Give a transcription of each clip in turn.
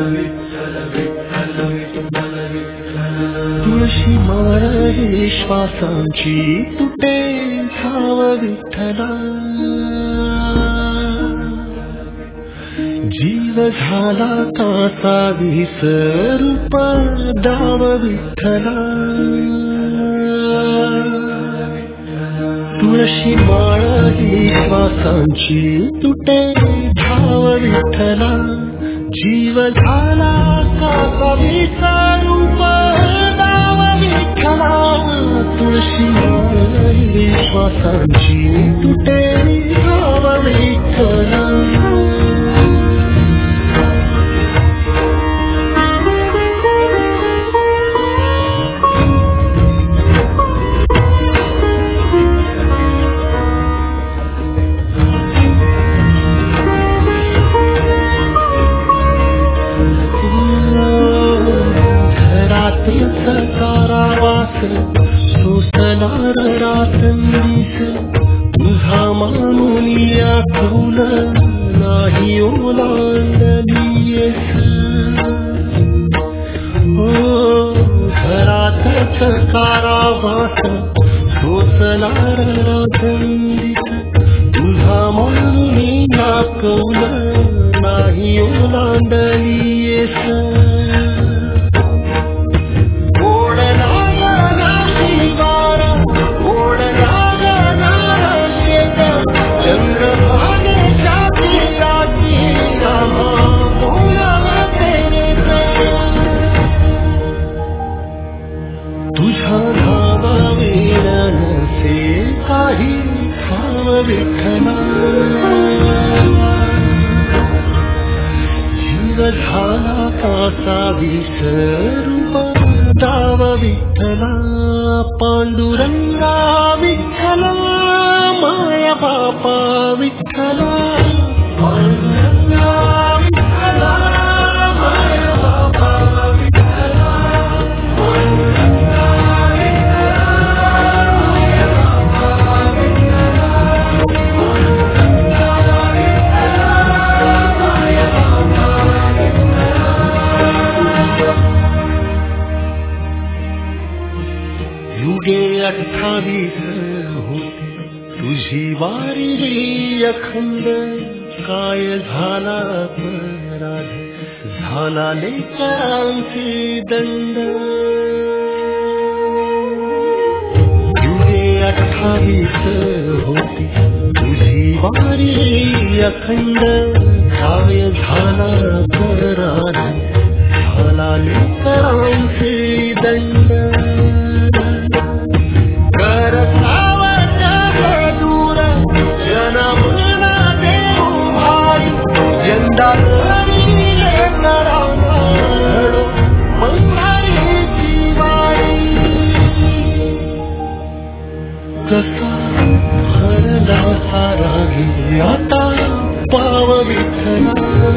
तुळशी माळ हे श्वासांची तुटे धाव विठ्ठला, जीव झाला कासा विसरूप दाव विठ्ठला. तुळशी माळ ही श्वासांची तुटे धाव विठ्ठला, जीव झाला कासा विसरूप दाव विठ्ठला. तुळशी माळ ही श्वासांची तुटे धाव विठ्ठला. कारावास सोसणार रातंदीस, तुझा मानुनिया कौल नाही ओलांडलीयस. घरातच कारावास सोसणार रातंदीस, तुझा मानुनिया कौल नाही ओलांडलीयस. तुझा धावा वेळ नसे काही ठाव विठ्ठला, जीव झाला कासा विसरूप दाव विठ्ठला. पांडुरंगा विठ्ठला, माया बापा विठ्ठला. पांडुरंगा विठ्ठला, माया बापा विठ्ठला. युगे 28 होते तुझी वारी रे अखंड, काय झाला अपराध झाला लेकरांचे दंड. युगे 28 होते तुझी वारी रे अखंड, काय झाला अपराध झाला लेकरांचे दंड. कसा हरला सारा गे आता पाव विठ्ठला,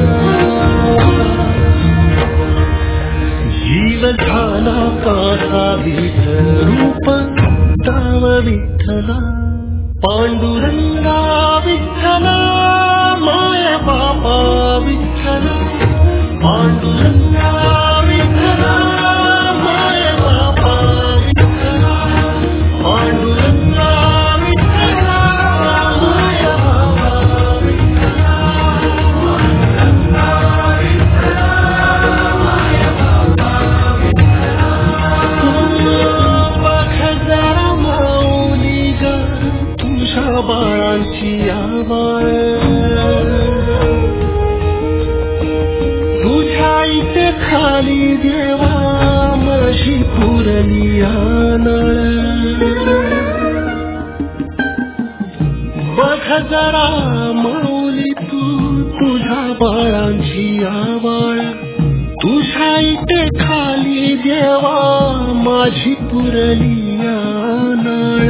जीव झाला कासा विसरूप दाव विठ्ठला. पांडुरंगा विठ्ठला, माया बापा विठ्ठला. पांडुरंगा विठ्ठला, माया बापा विठ्ठला. पांडुरंगा विठ्ठला, माया बापा विठ्ठला. पांडुरंगा विठ्ठला, माया बापा विठ्ठला. बघ जरा माऊली ग तुझ्या बाळांची आवाळ, तुझ्या इथे खाली देवा माझी पुरली आनळ. बघ जरा माऊली तू तुझ्या बाळांची आवाळ, तुझ्या इथे खाली देवा माझी पुरली आनळ.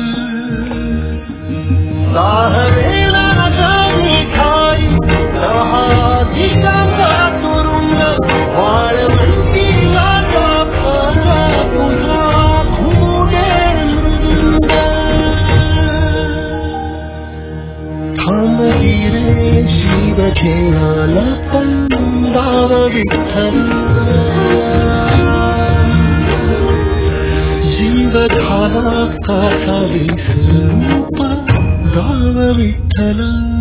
साहरेला जाणी खाई रहा दिगाचा तुरुंग, वाळवंटी लाटा खरा तुझा घुमुगे मृदुंग. थांबली रे शिव खेळाला पंदा गाव विठ्ठल जीव झाला काचा विसरूप गाव विठ्ठल.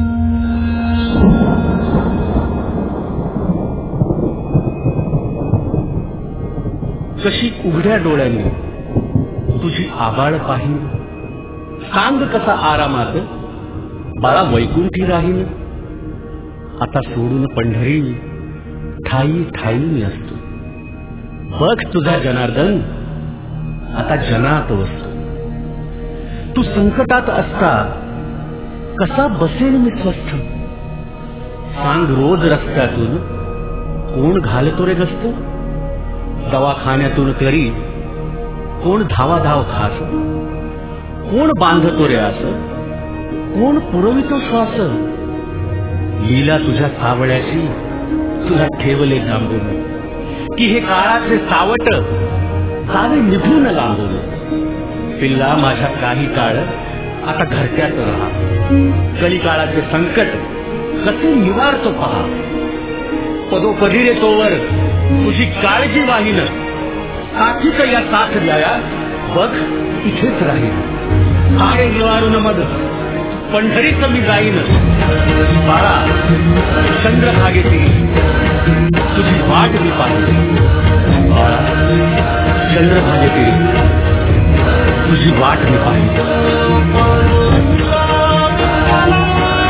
कशी उघड्या डोळ्याने तुझी आबाळ पाहीन, सांग कसा आरामात बाळा वैकुंठी राहीन. आता सोडून पंढरी ठाई ठाई मी असतो, बघ तुझा जनार्दन आता जनात वसतो. तू संकटात असता कसा बसेल मी स्वस्थ, सांग रोज रस्त्यातून कोण घालतो रे गस्त. दवाखान्यातून तरी कोण धावाधाव खास, कोण बांधतो रे आस, कोण पुरवितो श्वास. लीला तुझ्या सावळ्याची तुला ठेवले जांभून, की हे काळाचे सावट जावे निभून लांबून. पिल्ला माझ्या काही काळ आता घरट्यात राहा, कलिकाळाचे संकट कसे निवारतो पहा. पदोपदी रे तोवर तुझी काळजी वाहीन, साथीच या साथ द्याया बघ इथेच राहील. आरे निवारून मग पंढरीच मी जाईन. बाळा चंद्रभागेची तुझी वाट मी पाहिली, बाळा चंद्रभागेची तुझी वाट मी पाहिली.